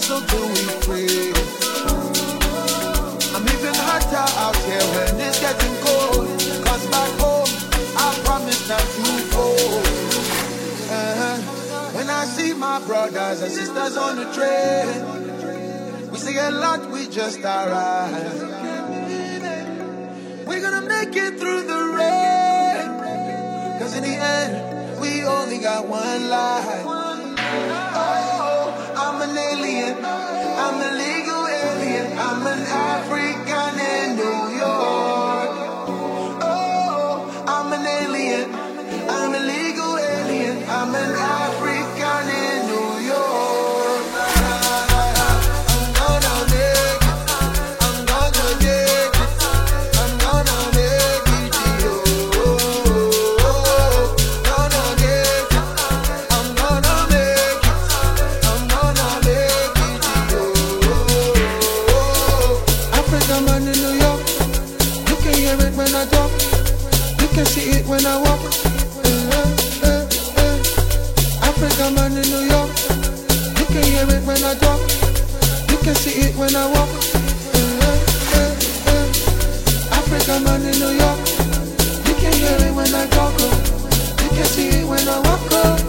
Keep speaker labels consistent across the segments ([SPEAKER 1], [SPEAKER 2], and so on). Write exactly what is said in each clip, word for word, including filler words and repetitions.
[SPEAKER 1] so do we pray. I'm even hotter out here when it's getting cold. Cause back home, I promise not to fold. Uh-huh. When I see my brothers and sisters on the train, we say a lot, we just arrived. We're gonna make it through the rain. Cause in the end, we only got one life. Oh, I'm an alien. I'm a legal alien. I'm an African in New York. Oh, I'm an alien. I'm a legal alien. I'm an African in New York. I'm gonna make it. I'm gonna make it. I'm gonna make it. Oh, gonna get it. I'm gonna make it. I'm gonna make it. Oh, African man in New York. You can hear it when I talk. You can see it when I walk. African man in New York. You can hear it when I talk. You can see it when I walk. African man in New York. You can hear it when I talk. You can see it when I walk.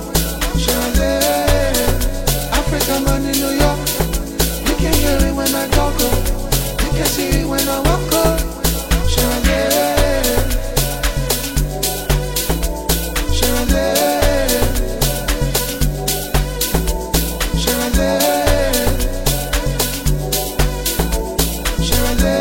[SPEAKER 1] African man in New York. You can hear it when I talk. You can see it when I walk. Shall I